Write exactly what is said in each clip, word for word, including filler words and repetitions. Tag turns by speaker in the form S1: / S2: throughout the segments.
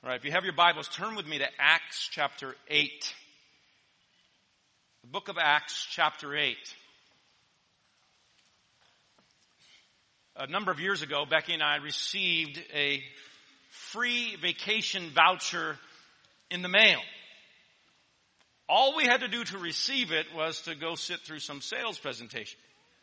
S1: All right, if you have your Bibles, turn with me to Acts chapter eight. The book of Acts chapter eight. A number of years ago, Becky and I received a free vacation voucher in the mail. All we had to do to receive it was to go sit through some sales presentation.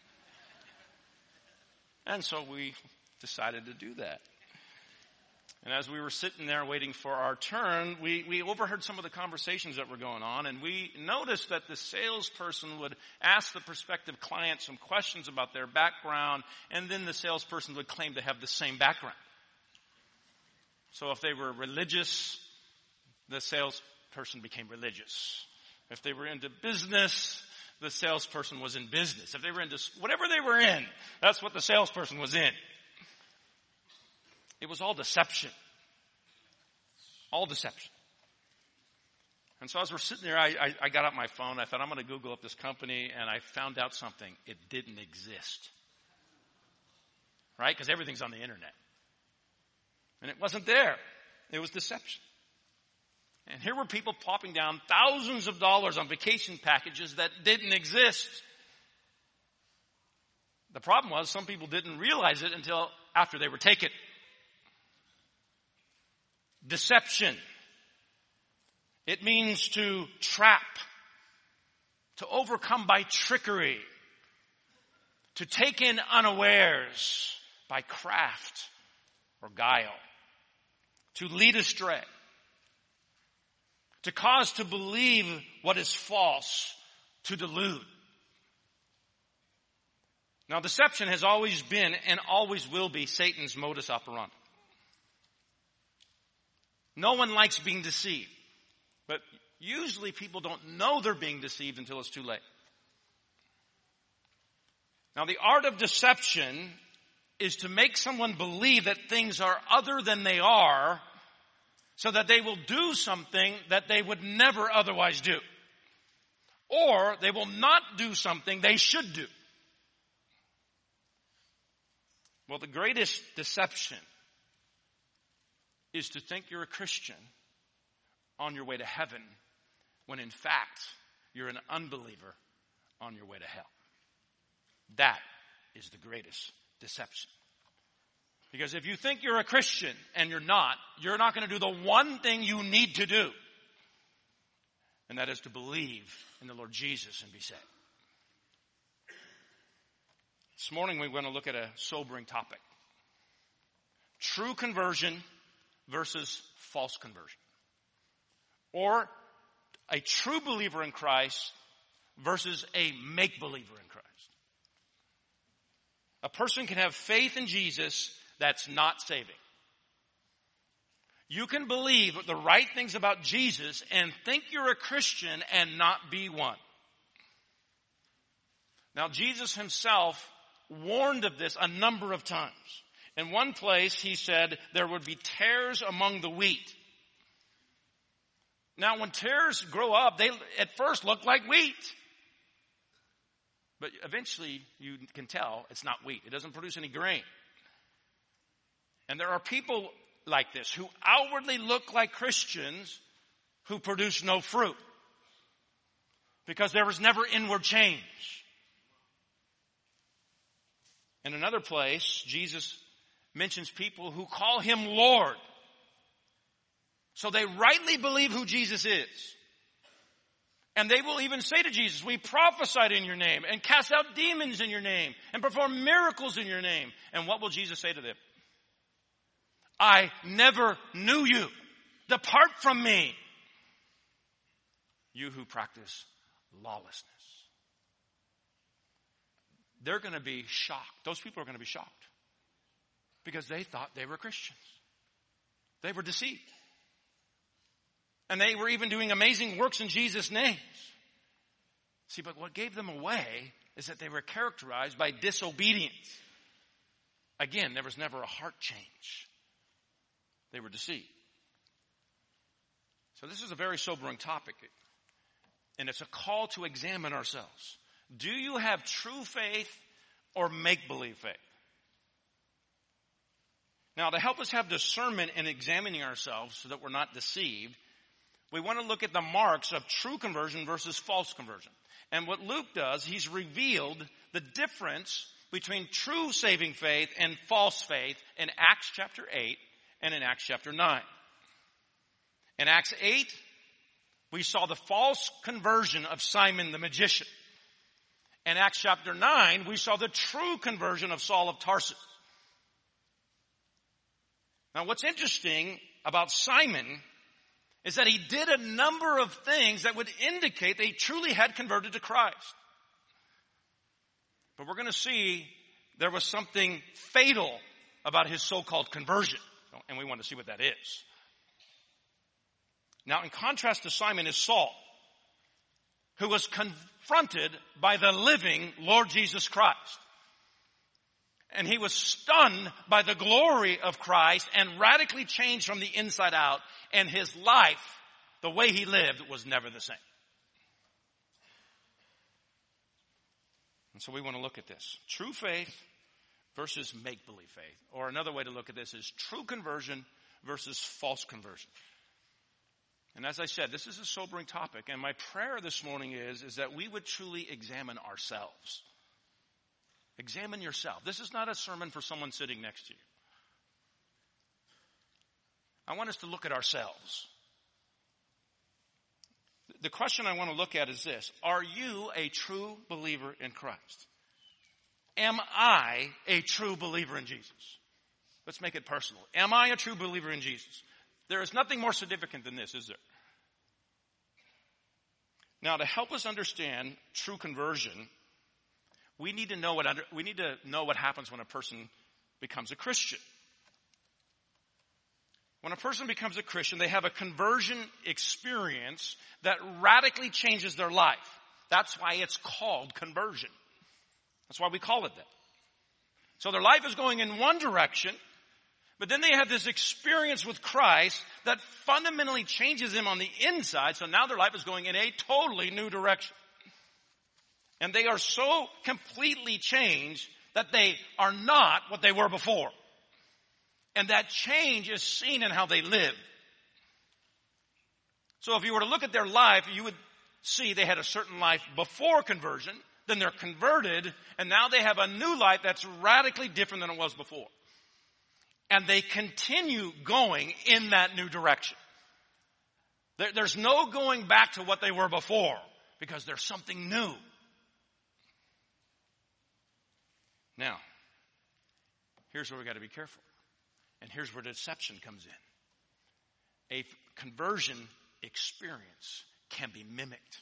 S1: And so we decided to do that. And as we were sitting there waiting for our turn, we, we overheard some of the conversations that were going on, and we noticed that the salesperson would ask the prospective client some questions about their background, and then the salesperson would claim to have the same background. So if they were religious, the salesperson became religious. If they were into business, the salesperson was in business. If they were into whatever they were in, that's what the salesperson was in. It was all deception. All deception. And so as we're sitting there, I, I, I got out my phone. I thought, I'm going to Google up this company, and I found out something. It didn't exist. Right? Because everything's on the internet. And it wasn't there. It was deception. And here were people plopping down thousands of dollars on vacation packages that didn't exist. The problem was some people didn't realize it until after they were taken. Deception. It means to trap, to overcome by trickery, to take in unawares by craft or guile, to lead astray, to cause to believe what is false, to delude. Now, deception has always been and always will be Satan's modus operandi. No one likes being deceived. But usually people don't know they're being deceived until it's too late. Now, the art of deception is to make someone believe that things are other than they are so that they will do something that they would never otherwise do. Or they will not do something they should do. Well, the greatest deception is to think you're a Christian on your way to heaven when in fact you're an unbeliever on your way to hell. That is the greatest deception. Because if you think you're a Christian and you're not, you're not going to do the one thing you need to do. And that is to believe in the Lord Jesus and be saved. This morning we're going to look at a sobering topic. True conversion versus false conversion. Or a true believer in Christ versus a make-believer in Christ. A person can have faith in Jesus that's not saving. You can believe the right things about Jesus and think you're a Christian and not be one. Now, Jesus himself warned of this a number of times. In one place, he said there would be tares among the wheat. Now, when tares grow up, they at first look like wheat. But eventually, you can tell it's not wheat. It doesn't produce any grain. And there are people like this who outwardly look like Christians who produce no fruit. Because there was never inward change. In another place, Jesus mentions people who call him Lord. So they rightly believe who Jesus is. And they will even say to Jesus, we prophesied in your name and cast out demons in your name and perform miracles in your name. And what will Jesus say to them? I never knew you. Depart from me, you who practice lawlessness. They're going to be shocked. Those people are going to be shocked. Because they thought they were Christians. They were deceived. And they were even doing amazing works in Jesus' name. See, but what gave them away is that they were characterized by disobedience. Again, there was never a heart change. They were deceived. So this is a very sobering topic. And it's a call to examine ourselves. Do you have true faith or make-believe faith? Now, to help us have discernment in examining ourselves so that we're not deceived, we want to look at the marks of true conversion versus false conversion. And what Luke does, he's revealed the difference between true saving faith and false faith in Acts chapter eight and in Acts chapter nine. In Acts eight, we saw the false conversion of Simon the magician. In Acts chapter nine, we saw the true conversion of Saul of Tarsus. Now, what's interesting about Simon is that he did a number of things that would indicate that he truly had converted to Christ. But we're going to see there was something fatal about his so-called conversion. And we want to see what that is. Now, in contrast to Simon is Saul, who was confronted by the living Lord Jesus Christ. And he was stunned by the glory of Christ and radically changed from the inside out. And his life, the way he lived, was never the same. And so we want to look at this. True faith versus make-believe faith. Or another way to look at this is true conversion versus false conversion. And as I said, this is a sobering topic. And my prayer this morning is, is that we would truly examine ourselves. Examine yourself. This is not a sermon for someone sitting next to you. I want us to look at ourselves. The question I want to look at is this. Are you a true believer in Christ? Am I a true believer in Jesus? Let's make it personal. Am I a true believer in Jesus? There is nothing more significant than this, is there? Now, to help us understand true conversion, we need to know what under, we need to know what happens when a person becomes a Christian. When a person becomes a Christian, they have a conversion experience that radically changes their life. That's why it's called conversion. That's why we call it that. So their life is going in one direction, but then they have this experience with Christ that fundamentally changes them on the inside. So now their life is going in a totally new direction. And they are so completely changed that they are not what they were before. And that change is seen in how they live. So if you were to look at their life, you would see they had a certain life before conversion, then they're converted, and now they have a new life that's radically different than it was before. And they continue going in that new direction. There, there's no going back to what they were before, because there's something new. Now, here's where we got to be careful. And here's where deception comes in. A conversion experience can be mimicked.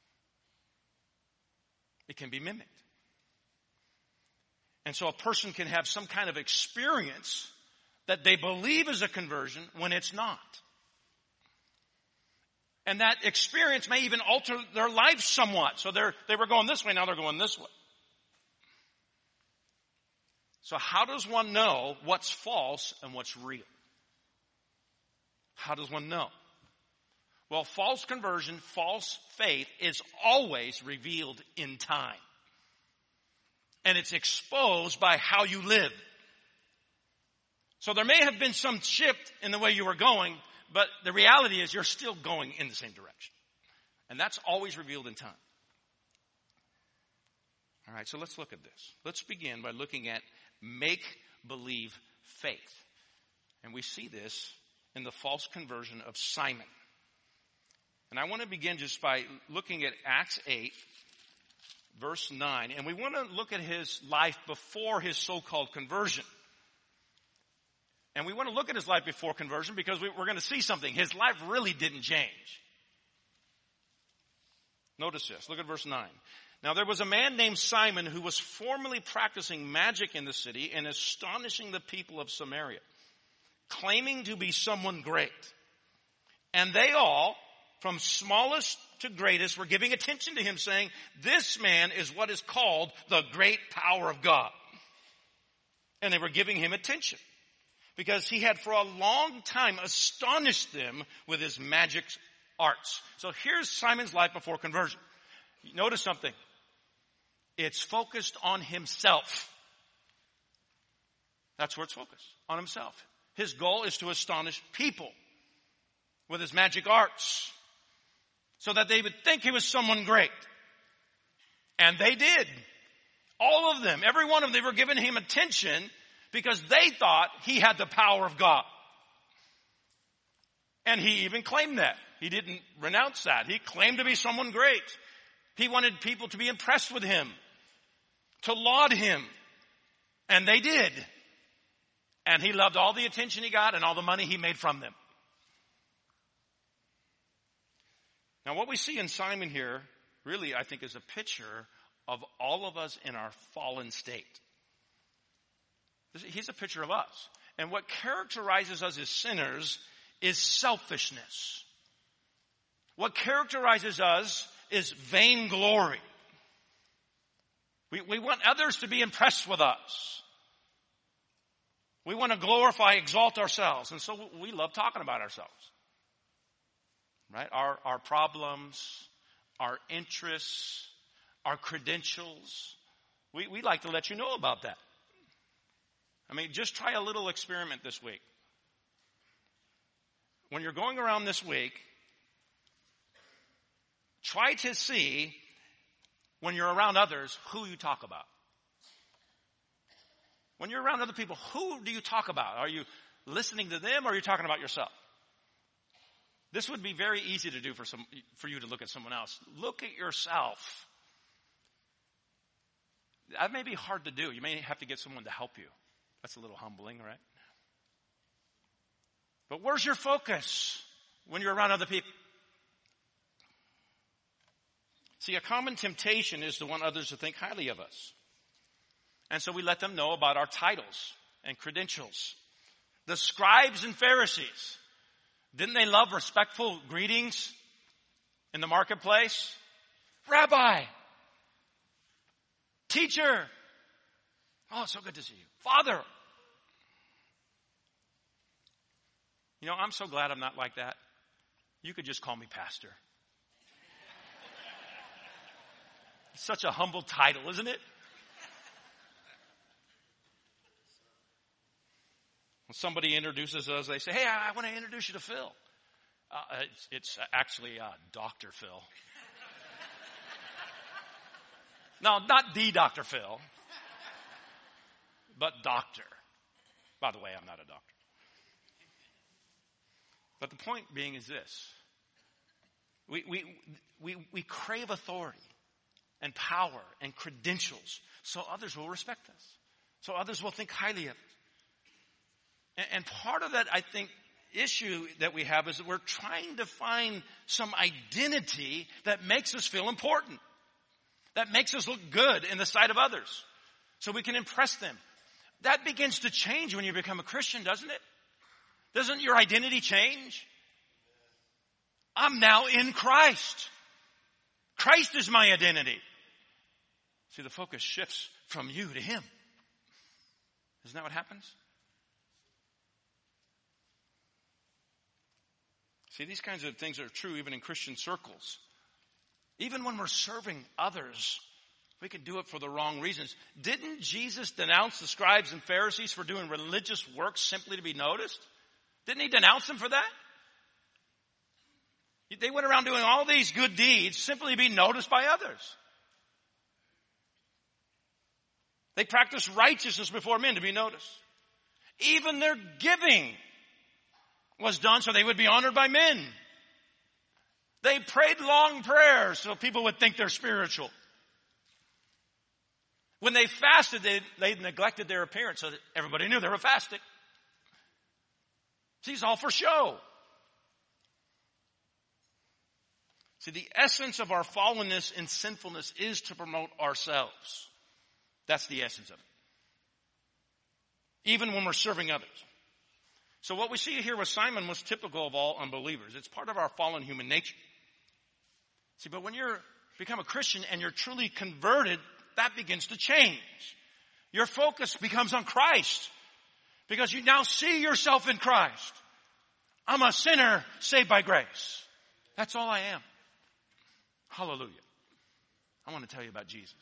S1: It can be mimicked. And so a person can have some kind of experience that they believe is a conversion when it's not. And that experience may even alter their life somewhat. So they're, they were going this way, now they're going this way. So how does one know what's false and what's real? How does one know? Well, false conversion, false faith is always revealed in time. And it's exposed by how you live. So there may have been some shift in the way you were going, but the reality is you're still going in the same direction. And that's always revealed in time. All right, so let's look at this. Let's begin by looking at make-believe faith. And we see this in the false conversion of Simon. And I want to begin just by looking at Acts eight, verse nine. And we want to look at his life before his so-called conversion. And we want to look at his life before conversion because we, we're going to see something. His life really didn't change. Notice this. Look at verse nine. Now there was a man named Simon who was formerly practicing magic in the city and astonishing the people of Samaria, claiming to be someone great. And they all, from smallest to greatest, were giving attention to him, saying, "This man is what is called the great power of God." And they were giving him attention because he had for a long time astonished them with his magic arts. So here's Simon's life before conversion. Notice something. It's focused on himself. That's where it's focused, on himself. His goal is to astonish people with his magic arts so that they would think he was someone great. And they did. All of them, every one of them, they were giving him attention because they thought he had the power of God. And he even claimed that. He didn't renounce that. He claimed to be someone great. He wanted people to be impressed with him, to laud him. And they did. And he loved all the attention he got and all the money he made from them. Now what we see in Simon here, really I think is a picture of all of us in our fallen state. He's a picture of us. And what characterizes us as sinners is selfishness. What characterizes us is vainglory. We, we want others to be impressed with us. We want to glorify, exalt ourselves. And so we love talking about ourselves. Right? Our, our problems, our interests, our credentials. We, we like to let you know about that. I mean, just try a little experiment this week. When you're going around this week, try to see, when you're around others, who you talk about. When you're around other people, who do you talk about? Are you listening to them or are you talking about yourself? This would be very easy to do for some, for you to look at someone else. Look at yourself. That may be hard to do. You may have to get someone to help you. That's a little humbling, right? But where's your focus when you're around other people? See, a common temptation is to want others to think highly of us. And so we let them know about our titles and credentials. The scribes and Pharisees, didn't they love respectful greetings in the marketplace? Rabbi, teacher, oh, so good to see you. Father. You know, I'm so glad I'm not like that. You could just call me pastor. It's such a humble title, isn't it? When somebody introduces us, they say, hey, I, I want to introduce you to Phil. Uh, it's, it's actually uh, Doctor Phil. No, not the Doctor Phil, but doctor. By the way, I'm not a doctor. But the point being is this. We, we, we, we crave authority and power and credentials so others will respect us, so others will think highly of us. And, and part of that, I think, issue that we have is that we're trying to find some identity that makes us feel important, that makes us look good in the sight of others so we can impress them. That begins to change when you become a Christian, doesn't it? Doesn't your identity change? I'm now in Christ. Christ is my identity. See, the focus shifts from you to Him. Isn't that what happens? See, these kinds of things are true even in Christian circles. Even when we're serving others, we can do it for the wrong reasons. Didn't Jesus denounce the scribes and Pharisees for doing religious work simply to be noticed? Didn't He denounce them for that? They went around doing all these good deeds simply to be noticed by others. They practiced righteousness before men to be noticed. Even their giving was done so they would be honored by men. They prayed long prayers so people would think they're spiritual. When they fasted, they, they neglected their appearance so that everybody knew they were fasting. See, it's all for show. See, the essence of our fallenness and sinfulness is to promote ourselves. That's the essence of it. Even when we're serving others. So what we see here with Simon was typical of all unbelievers. It's part of our fallen human nature. See, but when you're become a Christian and you're truly converted, that begins to change. Your focus becomes on Christ. Because you now see yourself in Christ. I'm a sinner saved by grace. That's all I am. Hallelujah. I want to tell you about Jesus.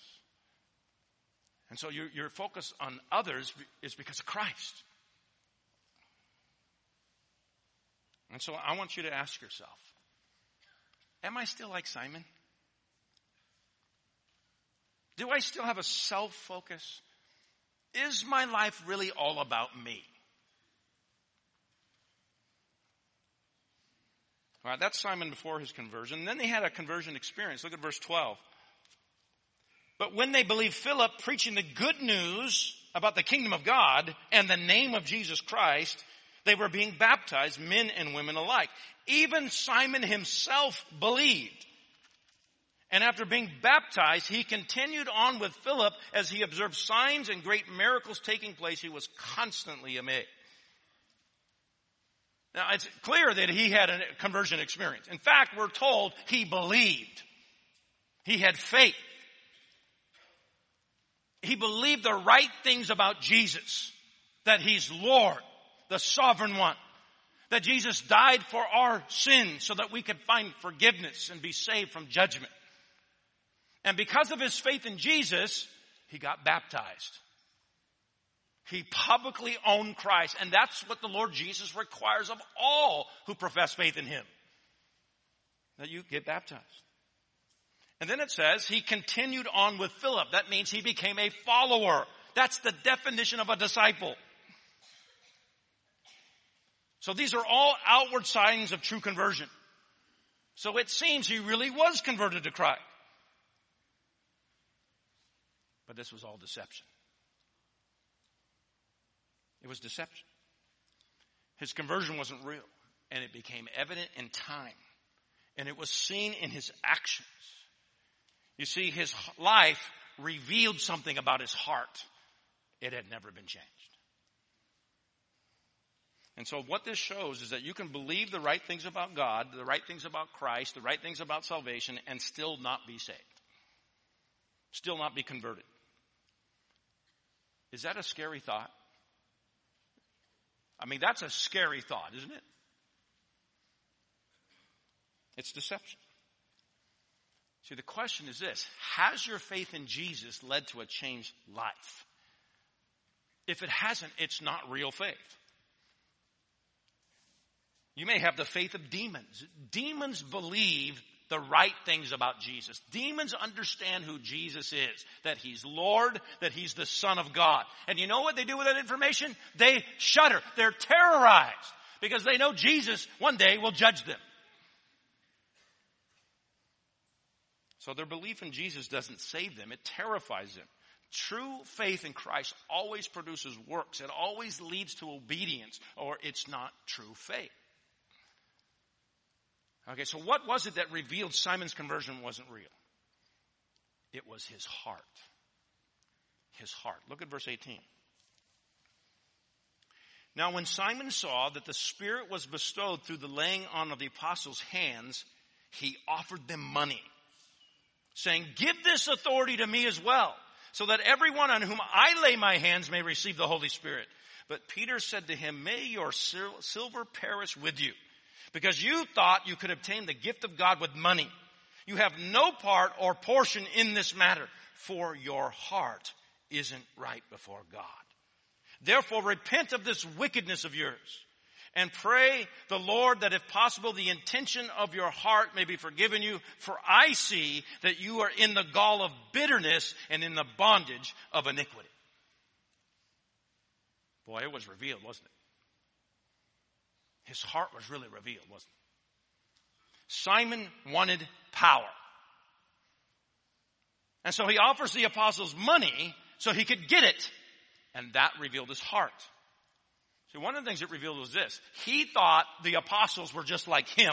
S1: And so your, your focus on others is because of Christ. And so I want you to ask yourself, am I still like Simon? Do I still have a self-focus? Is my life really all about me? All right, that's Simon before his conversion. And then they had a conversion experience. Look at verse twelve. But when they believed Philip preaching the good news about the kingdom of God and the name of Jesus Christ, they were being baptized, men and women alike. Even Simon himself believed. And after being baptized, he continued on with Philip as he observed signs and great miracles taking place. He was constantly amazed. Now, it's clear that he had a conversion experience. In fact, we're told he believed. He had faith. He believed the right things about Jesus. That he's Lord, the sovereign one. That Jesus died for our sins so that we could find forgiveness and be saved from judgment. And because of his faith in Jesus, he got baptized. He publicly owned Christ. And that's what the Lord Jesus requires of all who profess faith in him. That you get baptized. And then it says he continued on with Philip. That means he became a follower. That's the definition of a disciple. So these are all outward signs of true conversion. So it seems he really was converted to Christ. But this was all deception. It was deception. His conversion wasn't real. And it became evident in time. And it was seen in his actions. You see, his life revealed something about his heart. It had never been changed. And so what this shows is that you can believe the right things about God, the right things about Christ, the right things about salvation, and still not be saved. Still not be converted. Is that a scary thought? I mean, that's a scary thought, isn't it? It's deception. See, the question is this. Has your faith in Jesus led to a changed life? If it hasn't, it's not real faith. You may have the faith of demons. Demons believe the right things about Jesus. Demons understand who Jesus is. That he's Lord, that he's the Son of God. And you know what they do with that information? They shudder. They're terrorized. Because they know Jesus one day will judge them. So their belief in Jesus doesn't save them. It terrifies them. True faith in Christ always produces works. It always leads to obedience, or it's not true faith. Okay, so what was it that revealed Simon's conversion wasn't real? It was his heart. His heart. Look at verse eighteen. Now when Simon saw that the Spirit was bestowed through the laying on of the apostles' hands, he offered them money, saying, "Give this authority to me as well, so that everyone on whom I lay my hands may receive the Holy Spirit." But Peter said to him, "May your sil- silver perish with you, because you thought you could obtain the gift of God with money. You have no part or portion in this matter, for your heart isn't right before God. Therefore repent of this wickedness of yours, and pray the Lord that if possible the intention of your heart may be forgiven you. For I see that you are in the gall of bitterness and in the bondage of iniquity." Boy, it was revealed, wasn't it? His heart was really revealed, wasn't it? Simon wanted power. And so he offers the apostles money so he could get it. And that revealed his heart. See, one of the things it revealed was this. He thought the apostles were just like him.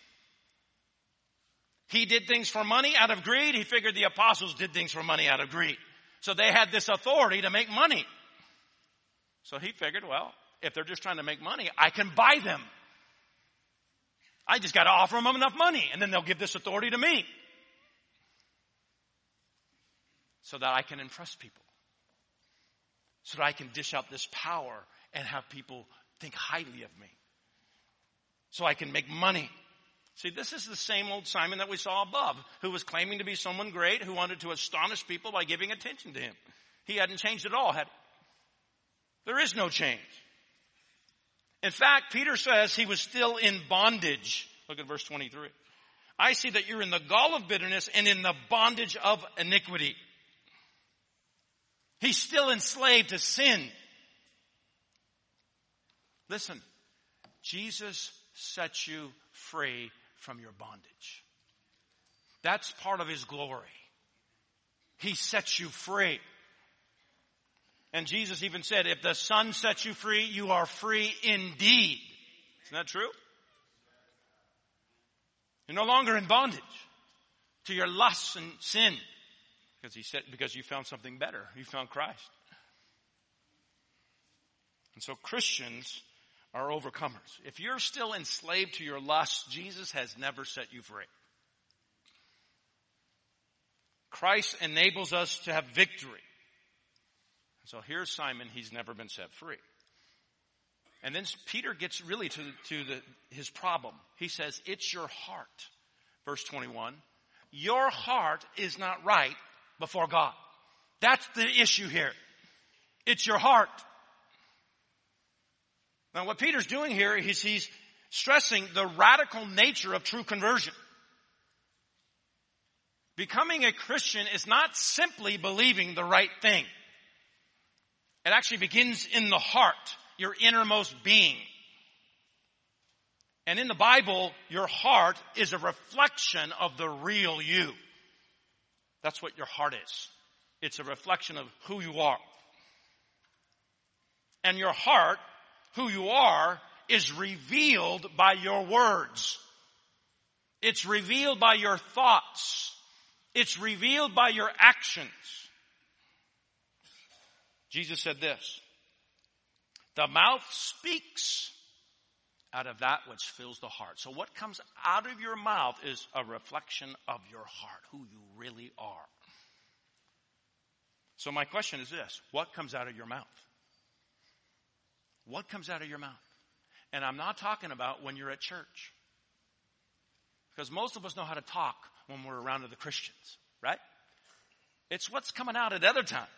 S1: He did things for money out of greed. He figured the apostles did things for money out of greed. So they had this authority to make money. So he figured, well, if they're just trying to make money, I can buy them. I just got to offer them enough money, and then they'll give this authority to me. So that I can impress people. So that I can dish out this power and have people think highly of me. So I can make money. See, this is the same old Simon that we saw above, who was claiming to be someone great, who wanted to astonish people by giving attention to him. He hadn't changed at all, had he? There is no change. In fact, Peter says he was still in bondage. Look at verse twenty-three. I see that you're in the gall of bitterness and in the bondage of iniquity. He's still enslaved to sin. Listen, Jesus sets you free from your bondage. That's part of his glory. He sets you free. And Jesus even said, if the Son sets you free, you are free indeed. Isn't that true? You're no longer in bondage to your lusts and sin. Because he said, because you found something better. You found Christ. And so Christians are overcomers. If you're still enslaved to your lusts, Jesus has never set you free. Christ enables us to have victory. So here's Simon. He's never been set free. And then Peter gets really to, to the, his problem. He says, it's your heart. Verse twenty-one. Your heart is not right before God. That's the issue here. It's your heart. Now what Peter's doing here is he's stressing the radical nature of true conversion. Becoming a Christian is not simply believing the right thing. It actually begins in the heart, your innermost being. And in the Bible, your heart is a reflection of the real you. That's what your heart is. It's a reflection of who you are. And your heart, who you are, is revealed by your words. It's revealed by your thoughts. It's revealed by your actions. Jesus said this, the mouth speaks out of that which fills the heart. So what comes out of your mouth is a reflection of your heart, who you really are. So my question is this, what comes out of your mouth? What comes out of your mouth? And I'm not talking about when you're at church. Because most of us know how to talk when we're around other Christians, right? It's what's coming out at other times.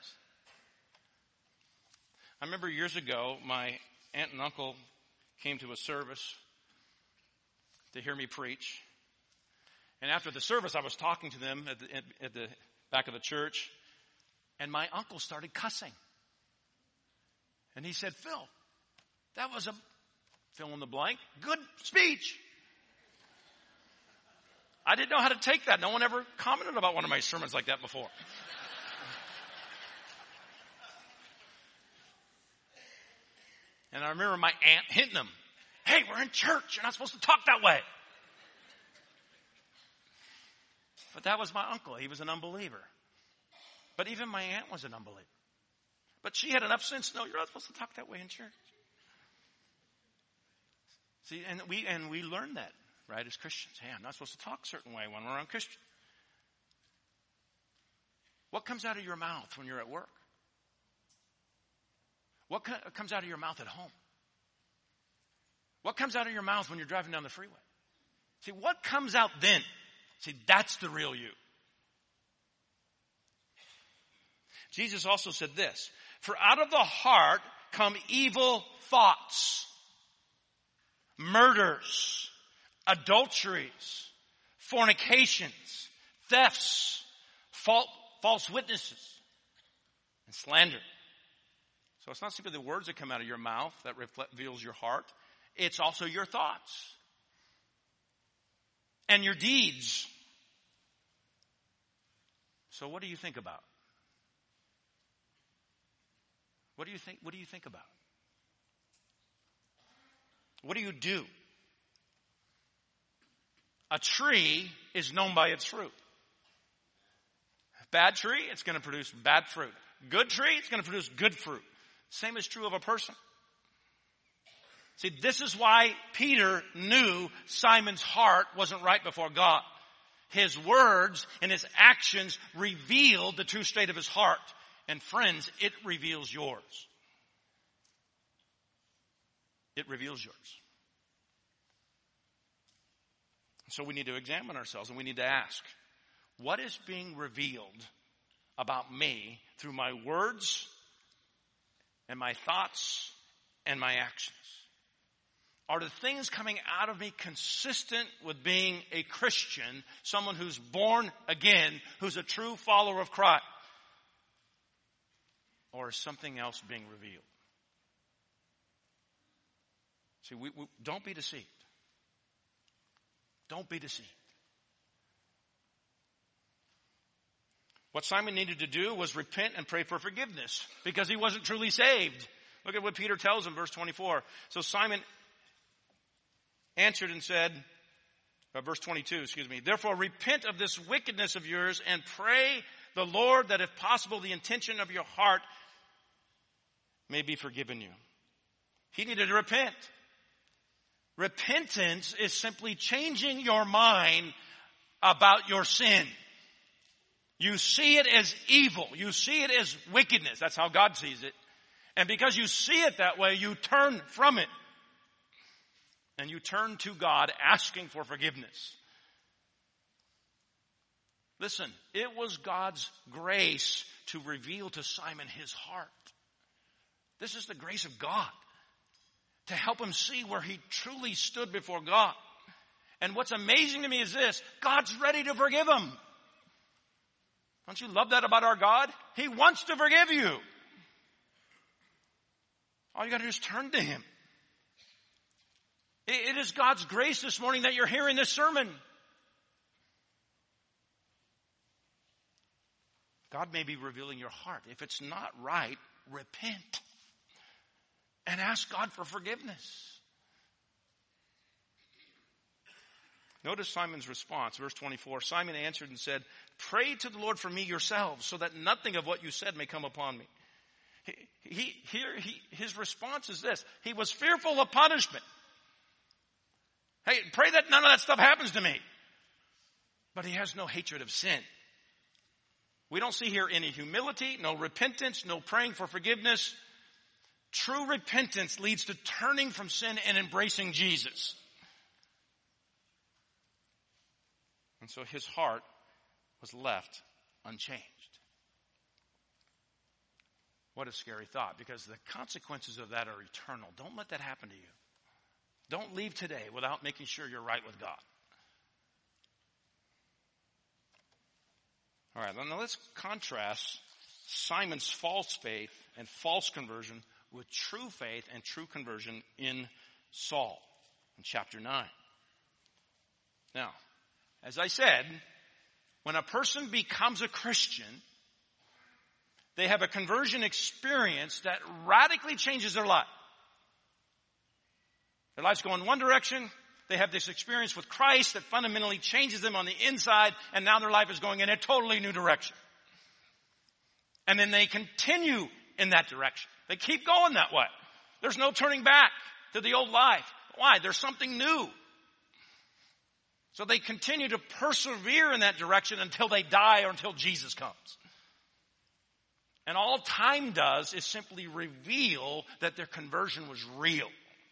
S1: I remember years ago, my aunt and uncle came to a service to hear me preach. And after the service, I was talking to them at the, at the back of the church. And my uncle started cussing. And he said, Phil, that was a fill in the blank, good speech. I didn't know how to take that. No one ever commented about one of my sermons like that before. And I remember my aunt hitting him. Hey, we're in church. You're not supposed to talk that way. But that was my uncle. He was an unbeliever. But even my aunt was an unbeliever. But she had enough sense to know you're not supposed to talk that way in church. See, and we and we learn that, right, as Christians. Hey, I'm not supposed to talk a certain way when we're around Christians. What comes out of your mouth when you're at work? What comes out of your mouth at home? What comes out of your mouth when you're driving down the freeway? See, what comes out then? See, that's the real you. Jesus also said this, for out of the heart come evil thoughts, murders, adulteries, fornications, thefts, false witnesses, and slander. So it's not simply the words that come out of your mouth that reveals your heart. It's also your thoughts and your deeds. So what do you think about? What do you think? What do you think about? What do you do? A tree is known by its fruit. Bad tree, it's going to produce bad fruit. Good tree, it's going to produce good fruit. Same is true of a person. See, this is why Peter knew Simon's heart wasn't right before God. His words and his actions revealed the true state of his heart. And friends, it reveals yours. It reveals yours. So we need to examine ourselves and we need to ask, what is being revealed about me through my words and my thoughts and my actions? Are the things coming out of me consistent with being a Christian, someone who's born again, who's a true follower of Christ? Or is something else being revealed? See, we, we, don't be deceived. Don't be deceived. What Simon needed to do was repent and pray for forgiveness because he wasn't truly saved. Look at what Peter tells him, verse twenty-four. So Simon answered and said, uh, verse twenty-two, excuse me, therefore repent of this wickedness of yours and pray the Lord that if possible the intention of your heart may be forgiven you. He needed to repent. Repentance is simply changing your mind about your sin. You see it as evil. You see it as wickedness. That's how God sees it. And because you see it that way, you turn from it. And you turn to God asking for forgiveness. Listen, it was God's grace to reveal to Simon his heart. This is the grace of God to help him see where he truly stood before God. And what's amazing to me is this: God's ready to forgive him. Don't you love that about our God? He wants to forgive you. All you got to do is turn to him. It is God's grace this morning that you're hearing this sermon. God may be revealing your heart. If it's not right, repent and ask God for forgiveness. Notice Simon's response, verse twenty-four. Simon answered and said, pray to the Lord for me yourselves, so that nothing of what you said may come upon me. He, he, here, he, his response is this. He was fearful of punishment. Hey, pray that none of that stuff happens to me. But he has no hatred of sin. We don't see here any humility, no repentance, no praying for forgiveness. True repentance leads to turning from sin and embracing Jesus. And so his heart was left unchanged. What a scary thought, because the consequences of that are eternal. Don't let that happen to you. Don't leave today without making sure you're right with God. All right, now let's contrast Simon's false faith and false conversion with true faith and true conversion in Saul in chapter nine. Now, as I said, when a person becomes a Christian, they have a conversion experience that radically changes their life. Their life's going one direction. They have this experience with Christ that fundamentally changes them on the inside, and now their life is going in a totally new direction. And then they continue in that direction. They keep going that way. There's no turning back to the old life. Why? There's something new. So they continue to persevere in that direction until they die or until Jesus comes. And all time does is simply reveal that their conversion was real.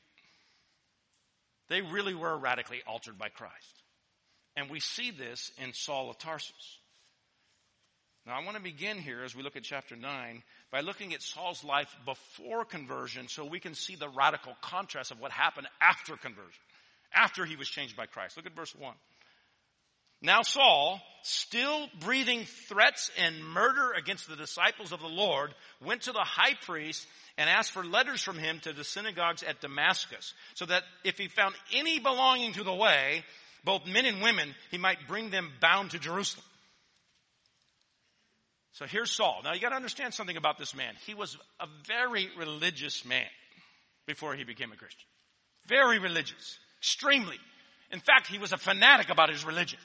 S1: They really were radically altered by Christ. And we see this in Saul of Tarsus. Now I want to begin here as we look at chapter nine by looking at Saul's life before conversion so we can see the radical contrast of what happened after conversion, after he was changed by Christ. Look at verse one. Now Saul, still breathing threats and murder against the disciples of the Lord, went to the high priest and asked for letters from him to the synagogues at Damascus, so that if he found any belonging to the way, both men and women, he might bring them bound to Jerusalem. So here's Saul. Now you got to understand something about this man. He was a very religious man before he became a Christian. Very religious. Extremely. In fact, he was a fanatic about his religion.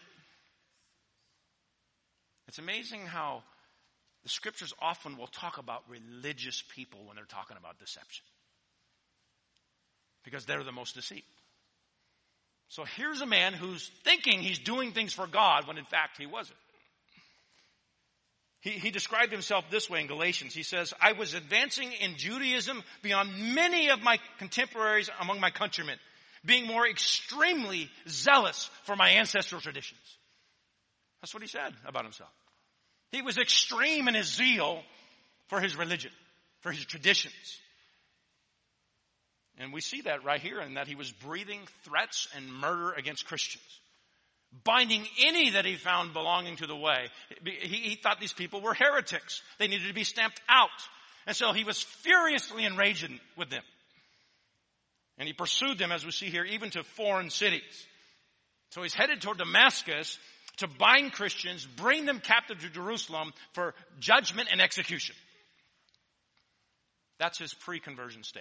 S1: It's amazing how the scriptures often will talk about religious people when they're talking about deception. Because they're the most deceived. So here's a man who's thinking he's doing things for God when in fact he wasn't. He, he described himself this way in Galatians. He says, I was advancing in Judaism beyond many of my contemporaries among my countrymen, being more extremely zealous for my ancestral traditions. That's what he said about himself. He was extreme in his zeal for his religion, for his traditions. And we see that right here in that he was breathing threats and murder against Christians, binding any that he found belonging to the way. He, he thought these people were heretics. They needed to be stamped out. And so he was furiously enraged with them. And he pursued them, as we see here, even to foreign cities. So he's headed toward Damascus to bind Christians, bring them captive to Jerusalem for judgment and execution. That's his pre-conversion state.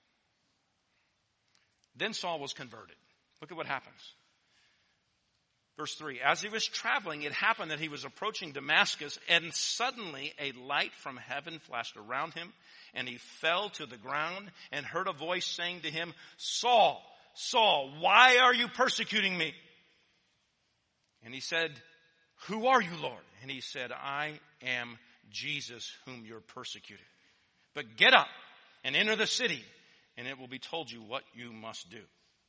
S1: Then Saul was converted. Look at what happens. Verse three, as he was traveling, it happened that he was approaching Damascus, and suddenly a light from heaven flashed around him, and he fell to the ground and heard a voice saying to him, Saul, Saul, why are you persecuting me? And he said, who are you, Lord? And he said, I am Jesus whom you're persecuting. But get up and enter the city, and it will be told you what you must do.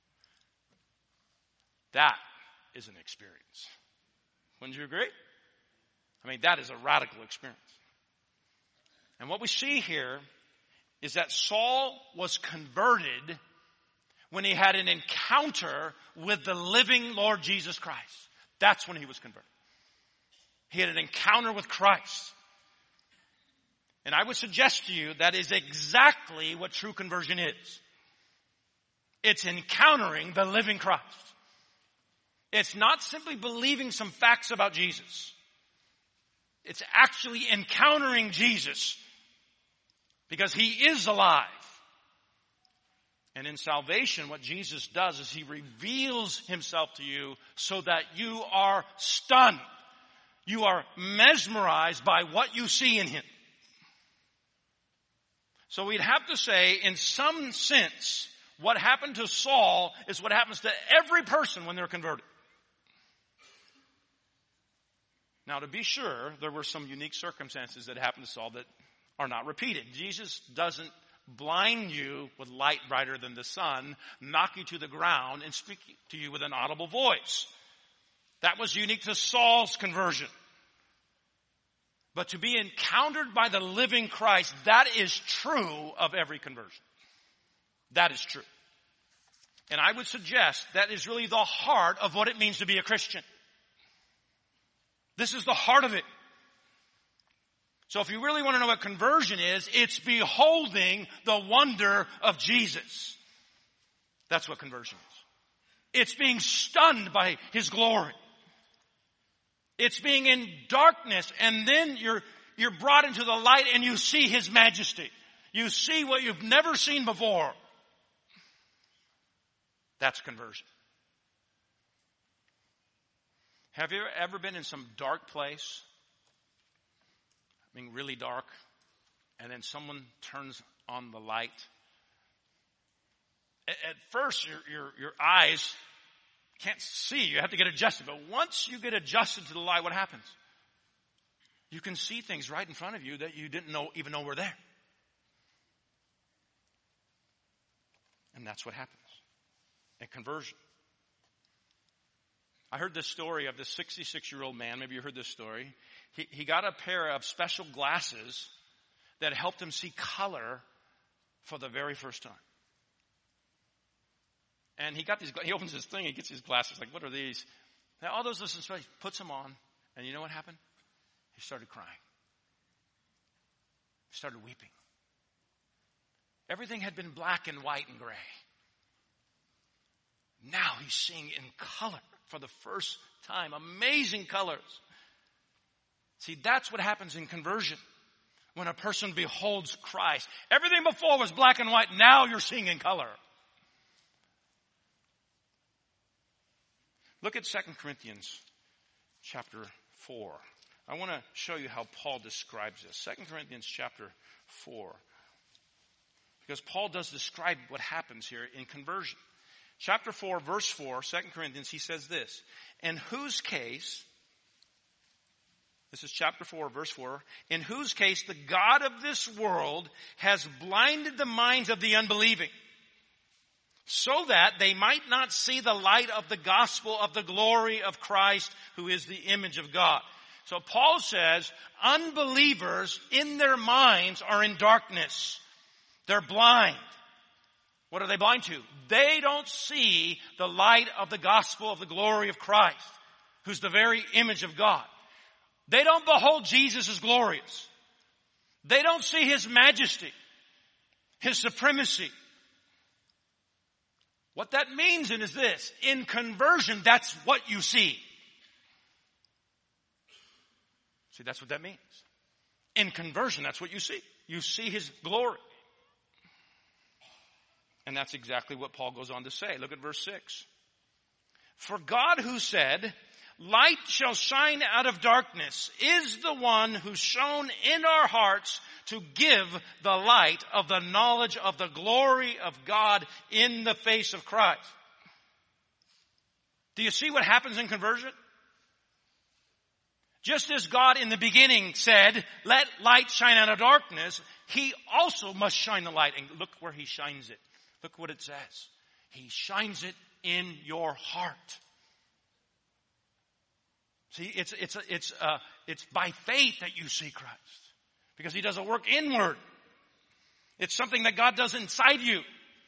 S1: That is an experience. Wouldn't you agree? I mean, that is a radical experience. And what we see here is that Saul was converted when he had an encounter with the living Lord Jesus Christ. That's when he was converted. He had an encounter with Christ. And I would suggest to you that is exactly what true conversion is. It's encountering the living Christ. It's not simply believing some facts about Jesus. It's actually encountering Jesus because he is alive. And in salvation, what Jesus does is he reveals himself to you so that you are stunned. You are mesmerized by what you see in him. So we'd have to say, in some sense, what happened to Saul is what happens to every person when they're converted. Now, to be sure, there were some unique circumstances that happened to Saul that are not repeated. Jesus doesn't blind you with light brighter than the sun, knock you to the ground, and speak to you with an audible voice. That was unique to Saul's conversion. But to be encountered by the living Christ, that is true of every conversion. That is true. And I would suggest that is really the heart of what it means to be a Christian. This is the heart of it. So if you really want to know what conversion is, it's beholding the wonder of Jesus. That's what conversion is. It's being stunned by his glory. It's being in darkness, and then you're, you're brought into the light and you see his majesty. You see what you've never seen before. That's conversion. Have you ever been in some dark place? I mean, really dark, and then someone turns on the light? At, at first, your, your, your eyes can't see. You have to get adjusted. But once you get adjusted to the light, what happens? You can see things right in front of you that you didn't know even know were there. And that's what happens in conversion. I heard this story of this sixty-six-year-old man. Maybe you heard this story. He, he got a pair of special glasses that helped him see color for the very first time. And he got these, he opens this thing, he gets these glasses, like, what are these? Now, all those listen, he puts them on, and you know what happened? He started crying. He started weeping. Everything had been black and white and gray. Now he's seeing in color for the first time. Amazing colors. See, that's what happens in conversion. When a person beholds Christ. Everything before was black and white. Now you're seeing in color. Look at Second Corinthians chapter four. I want to show you how Paul describes this. Second Corinthians chapter four. Because Paul does describe what happens here in conversion. Chapter four, verse four, Second Corinthians, he says this. In whose case, this is chapter four, verse four, in whose case the God of this world has blinded the minds of the unbelieving, so that they might not see the light of the gospel of the glory of Christ, who is the image of God. So Paul says, unbelievers in their minds are in darkness. They're blind. What are they blind to? They don't see the light of the gospel of the glory of Christ, who's the very image of God. They don't behold Jesus as glorious. They don't see his majesty, his supremacy. What that means is this: in conversion, that's what you see. See, that's what that means. In conversion, that's what you see. You see his glory. And that's exactly what Paul goes on to say. Look at verse six. For God, who said, light shall shine out of darkness, is the one who shone in our hearts to give the light of the knowledge of the glory of God in the face of Christ. Do you see what happens in conversion? Just as God in the beginning said, let light shine out of darkness, he also must shine the light. And look where he shines it. Look what it says. He shines it in your heart. See, it's, it's, it's, uh, it's by faith that you see Christ. Because he does a work inward. It's something that God does inside you.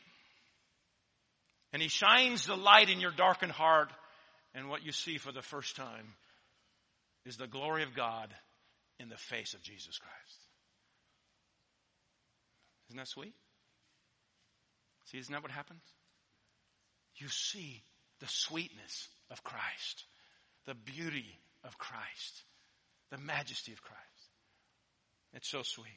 S1: And he shines the light in your darkened heart. And what you see for the first time is the glory of God in the face of Jesus Christ. Isn't that sweet? See, isn't that what happens? You see the sweetness of Christ, the beauty of Christ, the majesty of Christ. It's so sweet.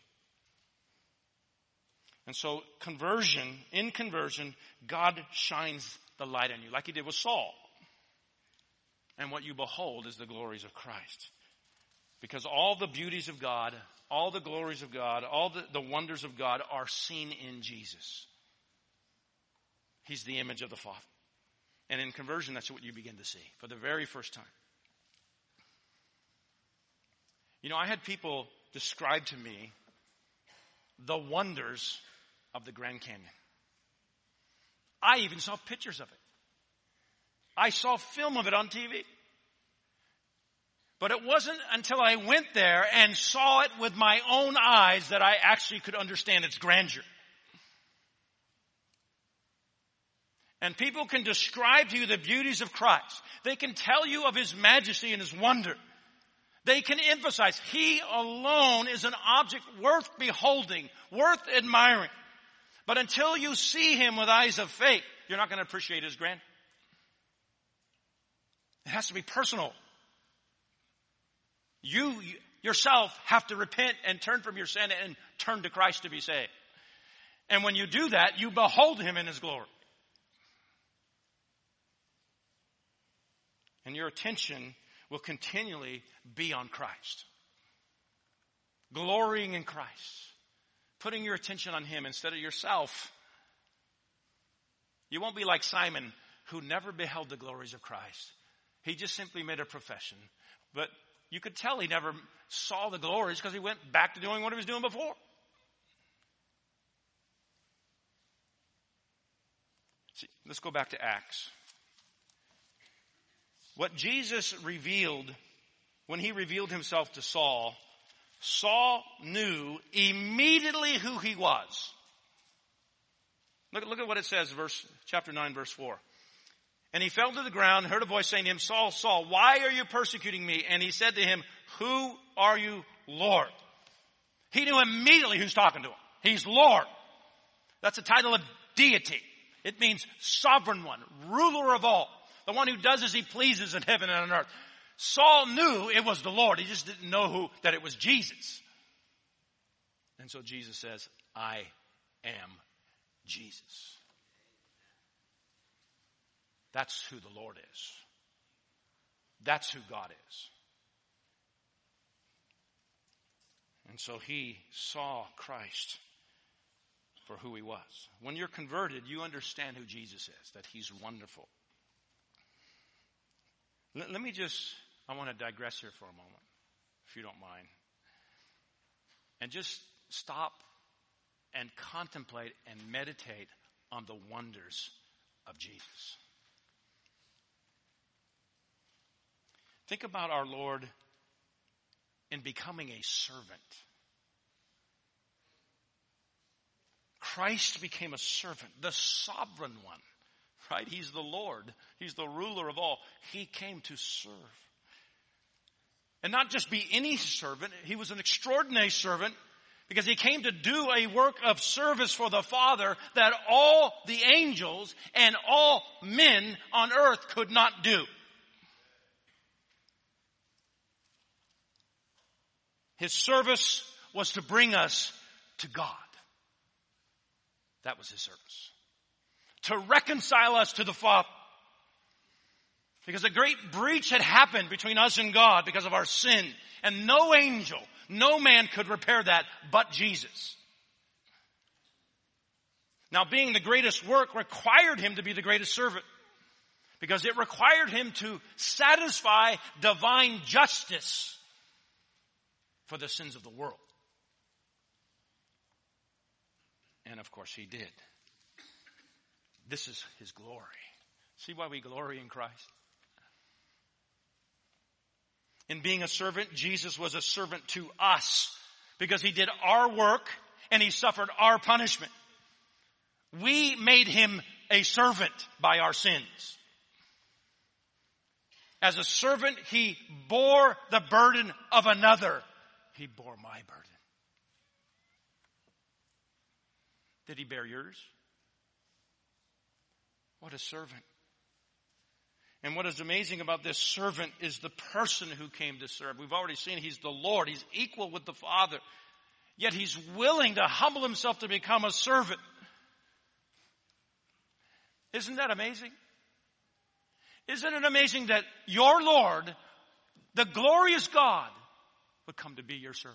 S1: And so conversion, in conversion, God shines the light on you, like he did with Saul. And what you behold is the glories of Christ. Because all the beauties of God, all the glories of God, all the, the wonders of God are seen in Jesus. He's the image of the Father. And in conversion, that's what you begin to see for the very first time. You know, I had people describe to me the wonders of the Grand Canyon. I even saw pictures of it. I saw film of it on T V. But it wasn't until I went there and saw it with my own eyes that I actually could understand its grandeur. And people can describe to you the beauties of Christ. They can tell you of his majesty and his wonder. They can emphasize he alone is an object worth beholding, worth admiring. But until you see him with eyes of faith, you're not going to appreciate his grandeur. It has to be personal. You yourself have to repent and turn from your sin and turn to Christ to be saved. And when you do that, you behold him in his glory. And your attention will continually be on Christ. Glorying in Christ. Putting your attention on him instead of yourself. You won't be like Simon, who never beheld the glories of Christ. He just simply made a profession. But you could tell he never saw the glories because he went back to doing what he was doing before. See, let's go back to Acts. What Jesus revealed when he revealed himself to Saul, Saul knew immediately who he was. Look, look at what it says, verse chapter nine, verse four. And he fell to the ground, heard a voice saying to him, Saul, Saul, why are you persecuting me? And he said to him, who are you, Lord? He knew immediately who's talking to him. He's Lord. That's a title of deity. It means sovereign one, ruler of all, the one who does as he pleases in heaven and on earth. Saul knew it was the Lord. He just didn't know who, that it was Jesus. And so Jesus says, I am Jesus. That's who the Lord is. That's who God is. And so he saw Christ for who he was. When you're converted, you understand who Jesus is, that he's wonderful. Let, let me just, I want to digress here for a moment, if you don't mind. And just stop and contemplate and meditate on the wonders of Jesus. Think about our Lord in becoming a servant. Christ became a servant, the sovereign one, right? He's the Lord. He's the ruler of all. He came to serve. And not just be any servant. He was an extraordinary servant because he came to do a work of service for the Father that all the angels and all men on earth could not do. His service was to bring us to God. That was his service. To reconcile us to the Father. Because a great breach had happened between us and God because of our sin. And no angel, no man could repair that but Jesus. Now, being the greatest work required him to be the greatest servant. Because it required him to satisfy divine justice for the sins of the world. And of course he did. This is his glory. See why we glory in Christ? In being a servant, Jesus was a servant to us because he did our work and he suffered our punishment. We made him a servant by our sins. As a servant, he bore the burden of another. He bore my burden. Did he bear yours? What a servant. And what is amazing about this servant is the person who came to serve. We've already seen he's the Lord. He's equal with the Father. Yet he's willing to humble himself to become a servant. Isn't that amazing? Isn't it amazing that your Lord, the glorious God, would come to be your servant?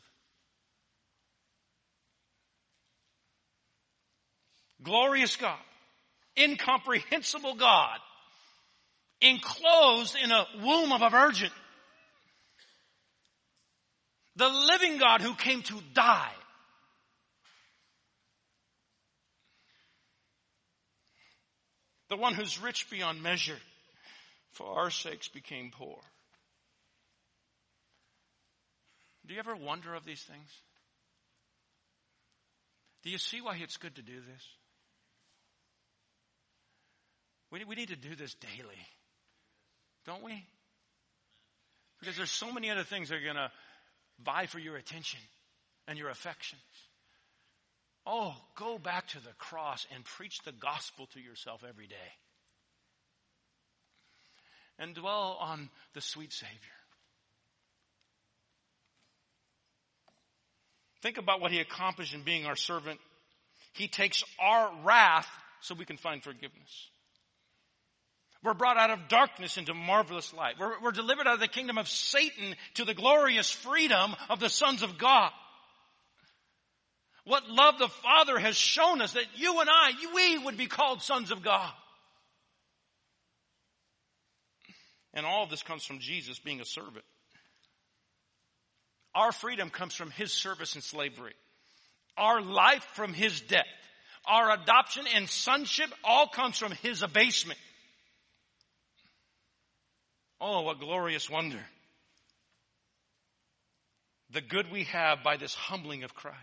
S1: Glorious God, incomprehensible God, enclosed in a womb of a virgin. The living God who came to die. The one who's rich beyond measure, for our sakes became poor. Do you ever wonder of these things? Do you see why it's good to do this? We, we need to do this daily. Don't we? Because there's so many other things that are going to vie for your attention and your affections. Oh, go back to the cross and preach the gospel to yourself every day. And dwell on the sweet Savior. Think about what he accomplished in being our servant. He takes our wrath so we can find forgiveness. We're brought out of darkness into marvelous light. We're, we're delivered out of the kingdom of Satan to the glorious freedom of the sons of God. What love the Father has shown us that you and I, we would be called sons of God. And all of this comes from Jesus being a servant. Our freedom comes from his service and slavery. Our life from his death. Our adoption and sonship all comes from his abasement. Oh, what glorious wonder. The good we have by this humbling of Christ.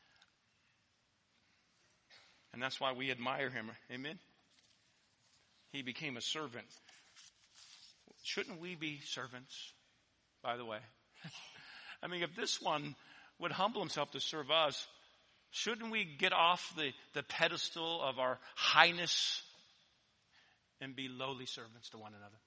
S1: And that's why we admire him. Amen? He became a servant. Shouldn't we be servants, by the way? I mean, if this one would humble himself to serve us, shouldn't we get off the, the pedestal of our highness and be lowly servants to one another?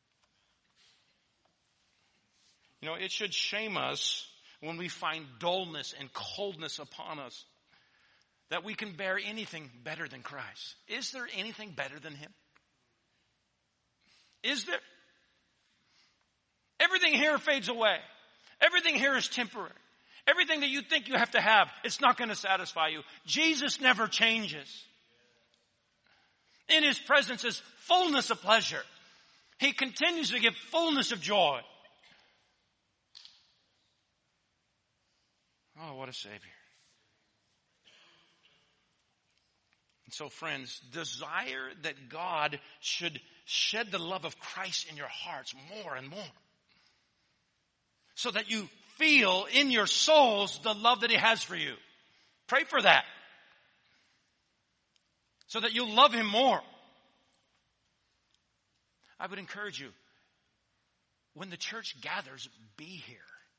S1: You know, it should shame us when we find dullness and coldness upon us, that we can bear anything better than Christ. Is there anything better than him? Is there? Everything here fades away. Everything here is temporary. Everything that you think you have to have, it's not going to satisfy you. Jesus never changes. In his presence is fullness of pleasure. He continues to give fullness of joy. Oh, what a Savior. And so, friends, desire that God should shed the love of Christ in your hearts more and more. So that you feel in your souls the love that he has for you. Pray for that. so that you'll love him more. I would encourage you, when the church gathers, be here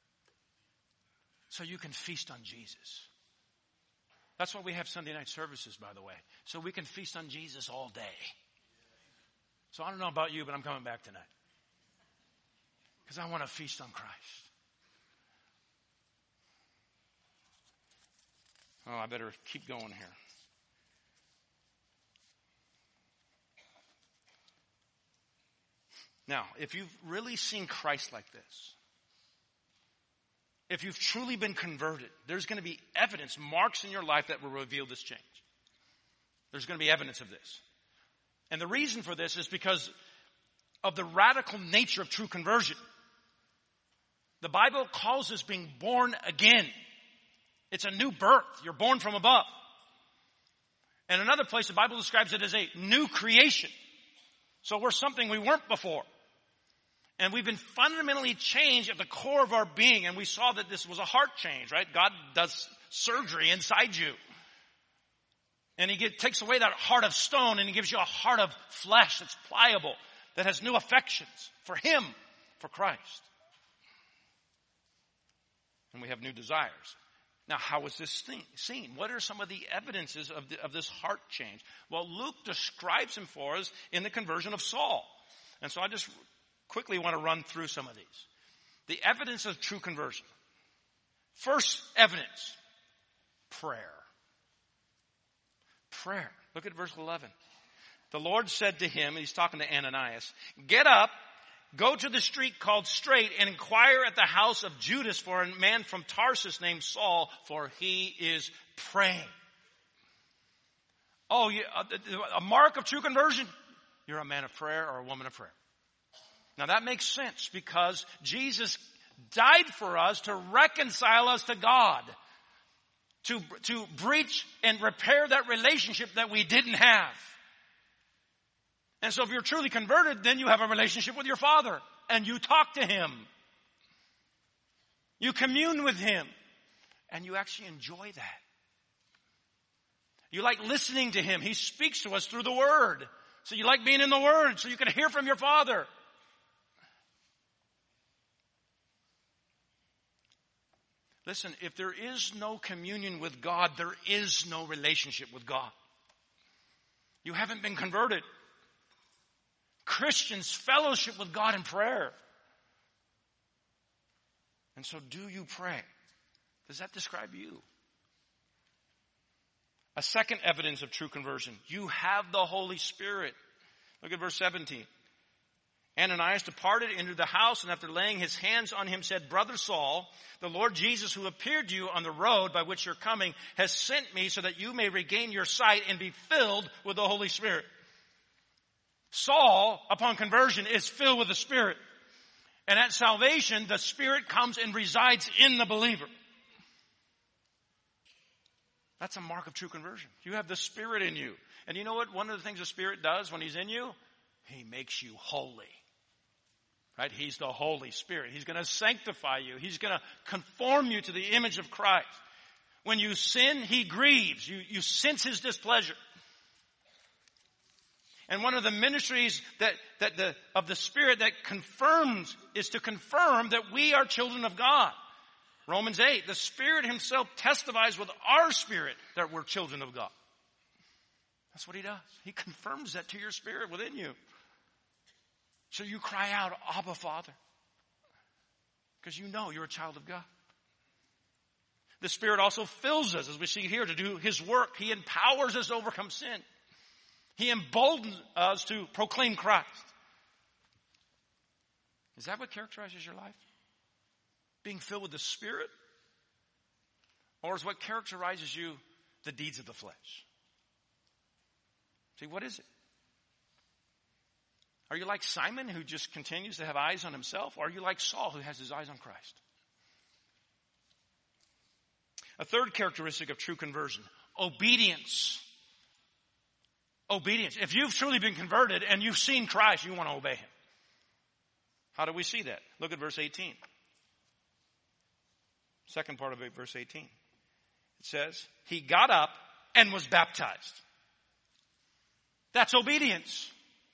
S1: so you can feast on Jesus. That's why we have Sunday night services, by the way, so we can feast on Jesus all day. So I don't know about you, but I'm coming back tonight because I want to feast on Christ. Oh, I better keep going here. Now, if you've really seen Christ like this, if you've truly been converted, there's going to be evidence, marks in your life that will reveal this change. There's going to be evidence of this. And the reason for this is because of the radical nature of true conversion. The Bible calls this being born again. It's a new birth. You're born from above. And another place, the Bible describes it as a new creation. So we're something we weren't before. And we've been fundamentally changed at the core of our being. And we saw that this was a heart change, right? God does surgery inside you. And he get, takes away that heart of stone and he gives you a heart of flesh that's pliable, that has new affections for him, for Christ. And we have new desires. Now, how is this thing seen? What are some of the evidences of, the, of this heart change? Well, Luke describes him for us in the conversion of Saul. And so I just quickly want to run through some of these. The evidence of true conversion. First evidence, prayer. Prayer. Look at verse eleven. The Lord said to him, and he's talking to Ananias, get up, go to the street called Straight, and inquire at the house of Judas for a man from Tarsus named Saul, for he is praying. Oh, a mark of true conversion? You're a man of prayer or a woman of prayer. Now that makes sense because Jesus died for us to reconcile us to God. To, to breach and repair that relationship that we didn't have. And so if you're truly converted, then you have a relationship with your Father. And you talk to him. You commune with him. And you actually enjoy that. You like listening to him. He speaks to us through the Word. So you like being in the Word so you can hear from your Father. Listen, if there is no communion with God, there is no relationship with God. You haven't been converted. Christians fellowship with God in prayer. And so do you pray? Does that describe you? A second evidence of true conversion. You have the Holy Spirit. Look at verse seventeen. Ananias departed into the house and after laying his hands on him said, Brother Saul, the Lord Jesus who appeared to you on the road by which you're coming has sent me so that you may regain your sight and be filled with the Holy Spirit. Saul, upon conversion, is filled with the Spirit. And at salvation, the Spirit comes and resides in the believer. That's a mark of true conversion. You have the Spirit in you. And you know what? One of the things the Spirit does when he's in you, he makes you holy. Right? He's the Holy Spirit. He's going to sanctify you. He's going to conform you to the image of Christ. When you sin, he grieves. You, you sense his displeasure. And one of the ministries that, that the, of the Spirit that confirms is to confirm that we are children of God. Romans eight, the Spirit himself testifies with our spirit that we're children of God. That's what he does. He confirms that to your spirit within you. So you cry out, Abba, Father. Because you know you're a child of God. The Spirit also fills us, as we see here, to do his work. He empowers us to overcome sin. He emboldens us to proclaim Christ. Is that what characterizes your life? Being filled with the Spirit? Or is what characterizes you the deeds of the flesh? See, what is it? Are you like Simon, who just continues to have eyes on himself? Or are you like Saul, who has his eyes on Christ? A third characteristic of true conversion, obedience. Obedience. If you've truly been converted and you've seen Christ, you want to obey him. How do we see that? Look at verse eighteen. Second part of it, verse eighteen. It says, he got up and was baptized.
S2: That's obedience.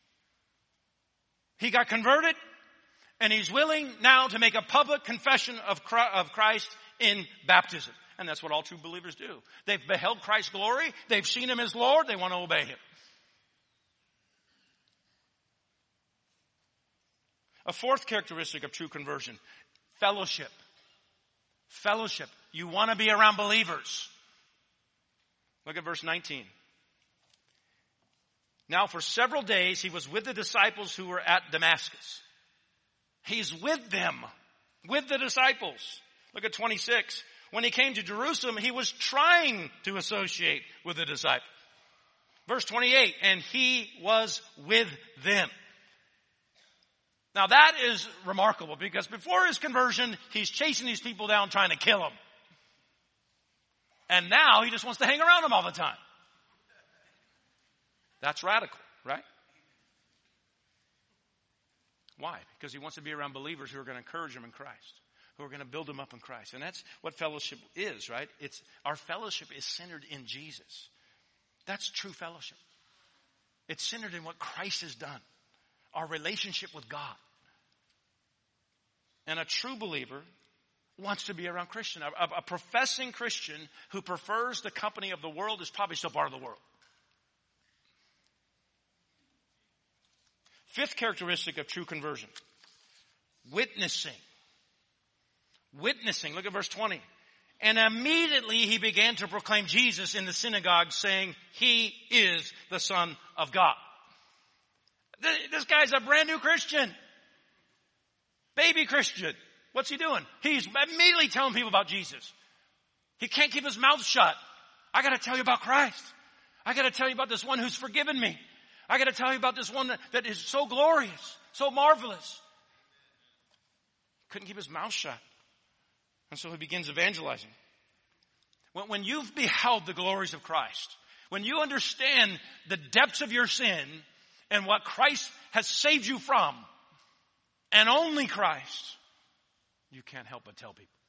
S2: He got converted, and he's willing now to make a public confession of Christ in baptism. And that's what all true believers do. They've beheld Christ's glory. They've seen him as Lord. They want to obey him. A fourth characteristic of true conversion, fellowship. Fellowship. You want to be around believers. Look at verse nineteen. Now for several days he was with the disciples who were at Damascus. He's with them, with the disciples. Look at twenty-six. When he came to Jerusalem, he was trying to associate with the disciples. Verse twenty-eight, and he was with them. Now that is remarkable because before his conversion, he's chasing these people down trying to kill them. And now he just wants to hang around them all the time. That's radical, right? Why? Because he wants to be around believers who are going to encourage him in Christ, who are going to build him up in Christ. And that's what fellowship is, right? It's our fellowship is centered in Jesus. That's true fellowship. It's centered in what Christ has done. Our relationship with God. And a true believer wants to be around Christian. A, a, a professing Christian who prefers the company of the world is probably still part of the world. Fifth characteristic of true conversion. Witnessing. Witnessing. Look at verse twenty. And immediately he began to proclaim Jesus in the synagogue, saying, he is the Son of God. This guy's a brand new Christian. Baby Christian. What's he doing? He's immediately telling people about Jesus. He can't keep his mouth shut. I got to tell you about Christ. I got to tell you about this one who's forgiven me. I got to tell you about this one that, that is so glorious, so marvelous. Couldn't keep his mouth shut. And so he begins evangelizing. When, when you've beheld the glories of Christ, when you understand the depths of your sin and what Christ has saved you from, and only Christ, you can't help but tell people.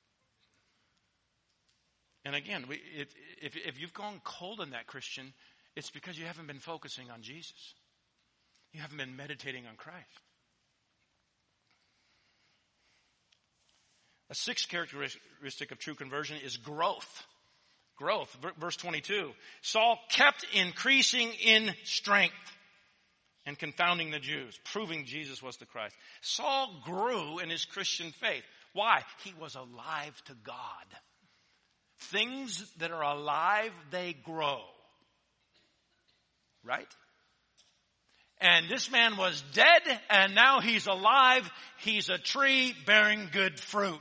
S2: And again, we, it, if, if you've gone cold on that, Christian, it's because you haven't been focusing on Jesus. You haven't been meditating on Christ. A sixth characteristic of true conversion is growth. Growth. Verse twenty-two. Saul kept increasing in strength and confounding the Jews, proving Jesus was the Christ. Saul grew in his Christian faith. Why? He was alive to God. Things that are alive, they grow. Right? And this man was dead, and now he's alive. He's a tree bearing good fruit.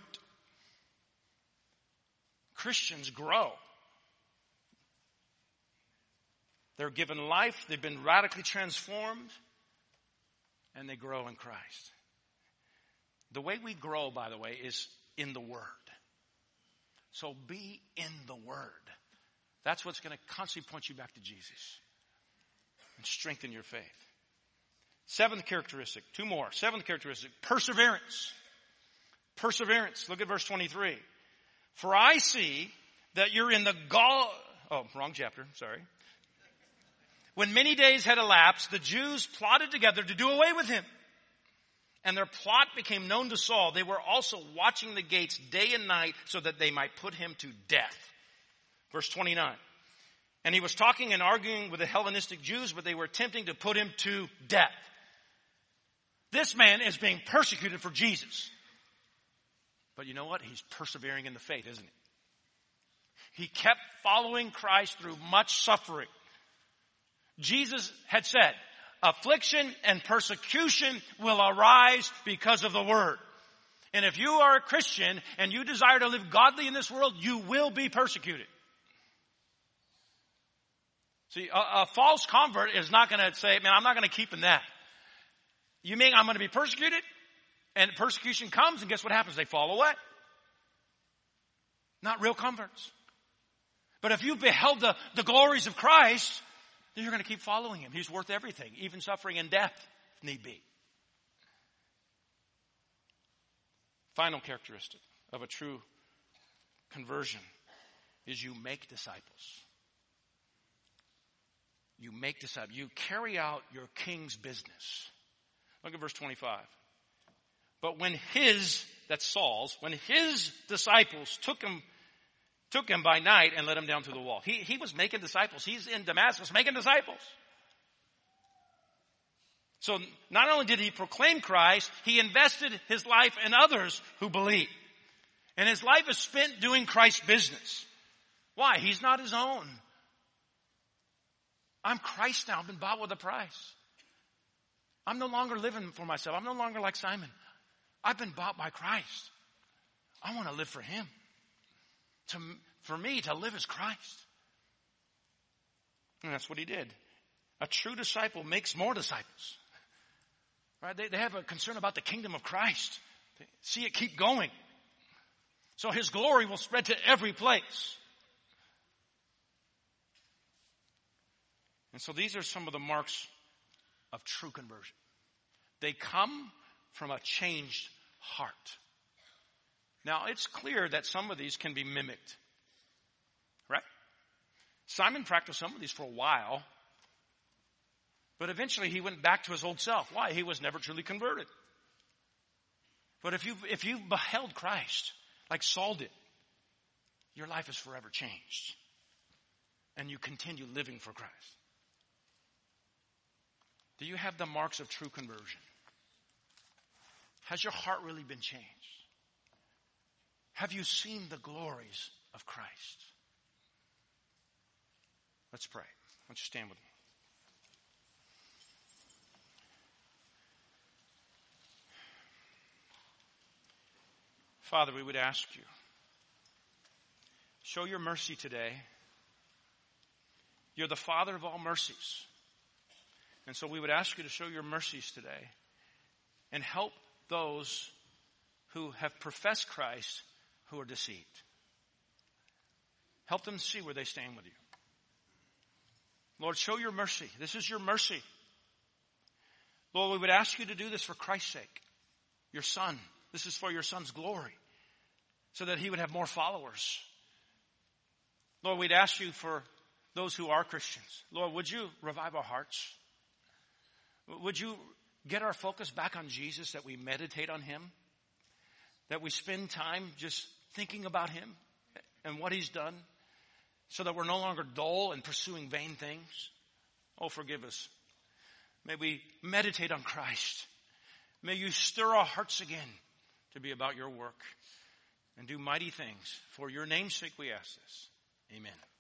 S2: Christians grow. They're given life. They've been radically transformed. And they grow in Christ. The way we grow, by the way, is in the Word. So be in the Word. That's what's going to constantly point you back to Jesus. And strengthen your faith. Seventh characteristic. Two more. Seventh characteristic. Perseverance. Perseverance. Look at verse twenty-three. For I see that you're in the gall... Oh, wrong chapter. Sorry. When many days had elapsed, the Jews plotted together to do away with him. And their plot became known to Saul. They were also watching the gates day and night so that they might put him to death. Verse twenty-nine. And he was talking and arguing with the Hellenistic Jews, but they were attempting to put him to death. This man is being persecuted for Jesus. But you know what? He's persevering in the faith, isn't he? He kept following Christ through much suffering. Jesus had said, affliction and persecution will arise because of the word. And if you are a Christian and you desire to live godly in this world, you will be persecuted. See, a, a false convert is not going to say, man, I'm not going to keep in that. You mean I'm going to be persecuted? And persecution comes, and guess what happens? They fall away. Not real converts. But if you've beheld the, the glories of Christ, then you're going to keep following him. He's worth everything, even suffering and death, if need be. Final characteristic of a true conversion is you make disciples. You make disciples. You carry out your king's business. Look at verse twenty-five. But when his, that's Saul's, when his disciples took him, took him by night and let him down to the wall. He, he was making disciples. He's in Damascus making disciples. So not only did he proclaim Christ, he invested his life in others who believe. And his life is spent doing Christ's business. Why? He's not his own. I'm Christ now. I've been bought with a price. I'm no longer living for myself. I'm no longer like Simon. I've been bought by Christ. I want to live for him. To, for me, to live is Christ. And that's what he did. A true disciple makes more disciples. Right? They, they have a concern about the kingdom of Christ. They see it keep going. So his glory will spread to every place. And so these are some of the marks of true conversion. They come from a changed heart. Now, it's clear that some of these can be mimicked. Right? Simon practiced some of these for a while. But eventually he went back to his old self. Why? He was never truly converted. But if you if you beheld Christ like Saul did, your life is forever changed. And you continue living for Christ. Do you have the marks of true conversion? Has your heart really been changed? Have you seen the glories of Christ? Let's pray. Why don't you stand with me? Father, we would ask you, show your mercy today. You're the Father of all mercies. And so we would ask you to show your mercies today and help those who have professed Christ who are deceived. Help them see where they stand with you. Lord, show your mercy. This is your mercy. Lord, we would ask you to do this for Christ's sake. Your Son. This is for your Son's glory. So that he would have more followers. Lord, we'd ask you for those who are Christians. Lord, would you revive our hearts? Would you get our focus back on Jesus, that we meditate on him? That we spend time just thinking about him and what he's done, so that we're no longer dull and pursuing vain things? Oh, forgive us. May we meditate on Christ. May you stir our hearts again to be about your work and do mighty things. For your name's sake we ask this. Amen.